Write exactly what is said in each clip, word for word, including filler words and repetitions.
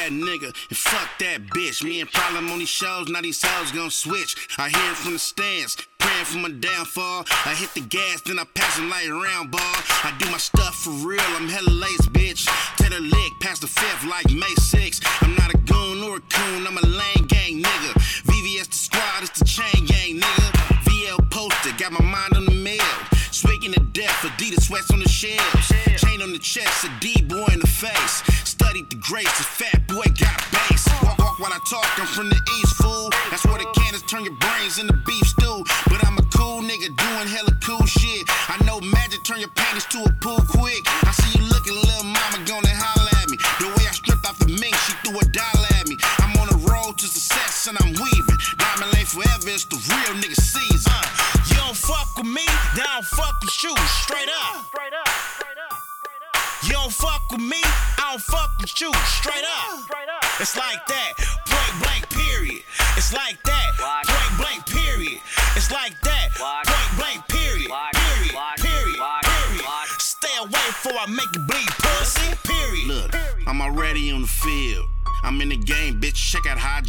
that nigga and fuck that bitch. Me and Problem on these shows, now these hoes gon' switch. I hear it from the stands, praying for my downfall. I hit the gas, then I pass it like a round ball. I do my stuff for real, I'm hella lace, bitch. Tell the lick, past the fifth like May sixth. I'm not a goon or a coon, I'm a lane gang nigga. V V S the squad, it's the chain gang nigga. V L posted, got my mind on the mail. Speaking to death, Adidas sweats on the shelves. Chain on the chest, a D-boy in the face. Studied the grace, a fat boy got bass. Walk, walk while I talk, I'm from the east, fool. That's where the cannons turn your brains into beef stew. But I'm a cool nigga doing hella cool shit. I know magic turn your panties to a pool quick. I see you looking, little mama gonna holler at me. The way I stripped off the mink, she threw a dollar at me. I'm on the road to success and I'm weaving. Diamond lane forever, it's the real nigga season. Uh, you don't fuck with me, then I don't fuck with you. Straight up. Straight up. Straight up. You don't fuck with me, I don't fuck with you. Straight up. Straight up. It's like that. Point blank, period. It's like that. Point blank, period. It's like that. Point blank, period. Period. Period. Period. Stay away before I make you bleed, pussy. Period. Look, I'm already on the field. I'm in the game, bitch. Check out how I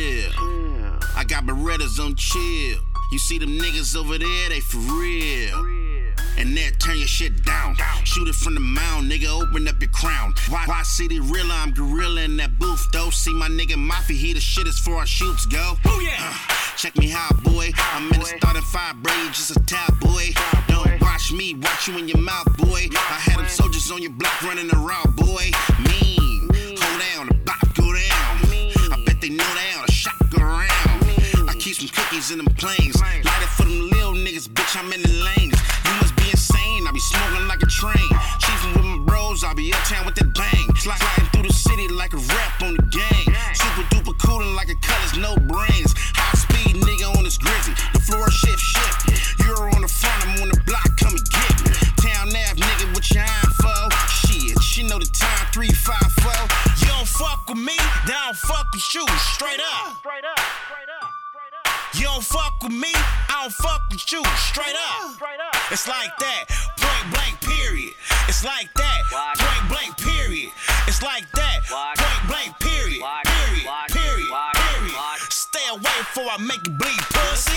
drill. I got Berettas on chill. You see them niggas over there, they for real. And then turn your shit down. Shoot it from the mound, nigga, open up your crown. Why, why city realer? I'm gorilla in that booth, though. See my nigga Mafia, he the shit as far as shoots go. Oh yeah. Uh, check me high, boy. I'm in the starting five, bro. You just a top boy. Don't watch me, watch you in your mouth, boy. I had them soldiers on your block running around, boy. Mean, hold down, the block go down. I bet they know down, a shot go around. I keep some cookies in them planes. Light it for them little niggas, bitch. I'm in the lanes. You must be insane. I be smoking like a train. Chiefin' with my bros, I be uptown with that bang. Sliding through the city like a rap on the gang. Super duper coolin' like a colors, no brains. High speed nigga on this grizzly. The floor shift, shift. You're on the front, I'm on the block, come and get me. Town Ave nigga, what you eyeing for? Shit, she know the time, three five four. You don't fuck with me, then I don't fuck with you. Straight up. Straight up. Straight up. You don't fuck with me, I don't fuck with you. Straight up. It's like that. Point blank, period. It's like that. Point blank, period. It's like that. Point blank, period. Period. Period. Period. Stay away before I make you bleed, pussy.